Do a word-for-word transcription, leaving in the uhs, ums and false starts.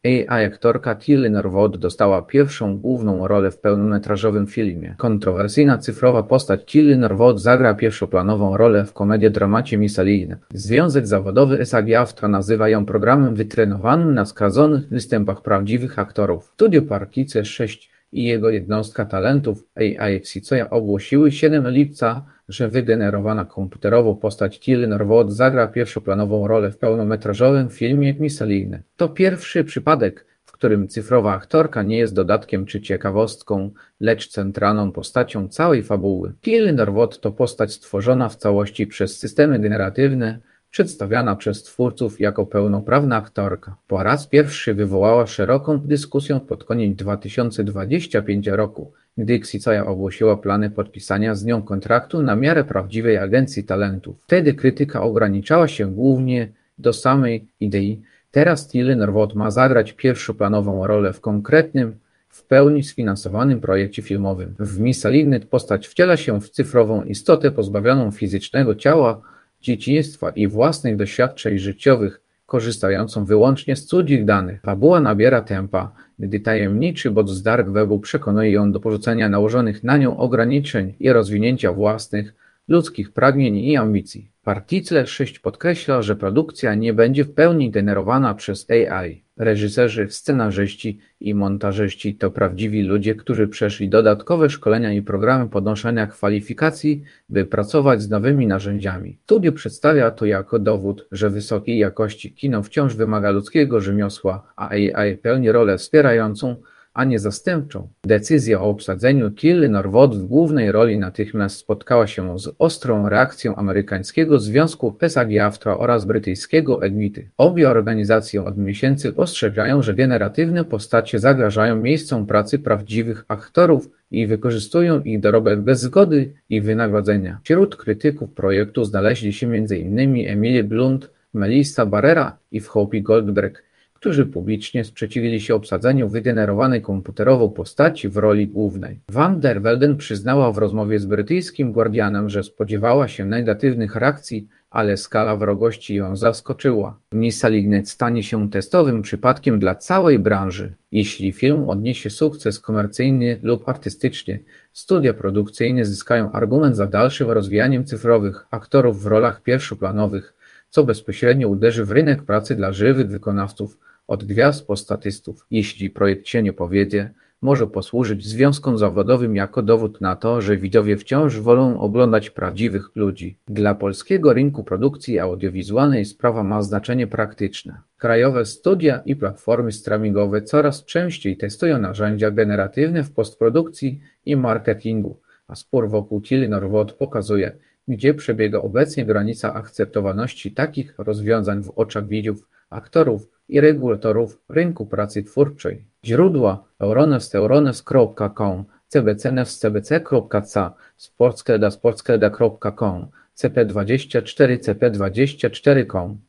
A I aktorka Tilly Norwood dostała pierwszą główną rolę w pełnometrażowym filmie. Kontrowersyjna cyfrowa postać Tilly Norwood zagra pierwszoplanową rolę w komediodramacie Misceline. Związek zawodowy SAG-AFTRA nazywa ją programem wytrenowanym na skradzonych występach prawdziwych aktorów. Studio Parkice sześć i jego jednostka talentów A I Wsicoja ogłosiły siódmego lipca, że wygenerowana komputerowo postać Tilly Norwood zagra pierwszoplanową rolę w pełnometrażowym filmie Misceline. To pierwszy przypadek, w którym cyfrowa aktorka nie jest dodatkiem czy ciekawostką, lecz centralną postacią całej fabuły. Tilly Norwood to postać stworzona w całości przez systemy generatywne, przedstawiana przez twórców jako pełnoprawna aktorka. Po raz pierwszy wywołała szeroką dyskusję pod koniec dwa tysiące dwudziestego piątego roku, gdy Wsicoja ogłosiła plany podpisania z nią kontraktu na miarę prawdziwej agencji talentów. Wtedy krytyka ograniczała się głównie do samej idei. Teraz Tilly Norwood ma zagrać pierwszoplanową rolę w konkretnym, w pełni sfinansowanym projekcie filmowym. W Misceline postać wciela się w cyfrową istotę pozbawioną fizycznego ciała, dzieciństwa i własnych doświadczeń życiowych, korzystającą wyłącznie z cudzych danych. Fabuła nabiera tempa, gdy tajemniczy bot z dark webu przekonuje ją do porzucenia nałożonych na nią ograniczeń i rozwinięcia własnych, ludzkich pragnień i ambicji. Particle sześć podkreśla, że produkcja nie będzie w pełni generowana przez A I. Reżyserzy, scenarzyści i montażyści to prawdziwi ludzie, którzy przeszli dodatkowe szkolenia i programy podnoszenia kwalifikacji, by pracować z nowymi narzędziami. Studio przedstawia to jako dowód, że wysokiej jakości kino wciąż wymaga ludzkiego rzemiosła, a A I pełni rolę wspierającą, a nie zastępczą. Decyzja o obsadzeniu Tilly Norwood w głównej roli natychmiast spotkała się z ostrą reakcją amerykańskiego Związku SAG-AFTRA oraz brytyjskiego Equity. Obie organizacje od miesięcy ostrzegają, że generatywne postacie zagrażają miejscom pracy prawdziwych aktorów i wykorzystują ich dorobek bez zgody i wynagrodzenia. Wśród krytyków projektu znaleźli się między innymi Emily Blunt, Melissa Barrera i Whoopi Goldberg, którzy publicznie sprzeciwili się obsadzeniu wygenerowanej komputerowo postaci w roli głównej. Van der Velden przyznała w rozmowie z brytyjskim Guardianem, że spodziewała się negatywnych reakcji, ale skala wrogości ją zaskoczyła. Misceline stanie się testowym przypadkiem dla całej branży. Jeśli film odniesie sukces komercyjny lub artystyczny, studia produkcyjne zyskają argument za dalszym rozwijaniem cyfrowych aktorów w rolach pierwszoplanowych, co bezpośrednio uderzy w rynek pracy dla żywych wykonawców, od gwiazd po statystów. Jeśli projekt się nie powiedzie, może posłużyć związkom zawodowym jako dowód na to, że widzowie wciąż wolą oglądać prawdziwych ludzi. Dla polskiego rynku produkcji audiowizualnej sprawa ma znaczenie praktyczne. Krajowe studia i platformy streamingowe coraz częściej testują narzędzia generatywne w postprodukcji i marketingu, a spór wokół Tilly Norwood pokazuje, gdzie przebiega obecnie granica akceptowalności takich rozwiązań w oczach widzów, aktorów i regulatorów rynku pracy twórczej. Źródła: Euronest euronest kropka com, cbcnews cbc kropka ca, sportskelda sportskelda kropka com, c p dwadzieścia cztery c p dwadzieścia cztery kropka com.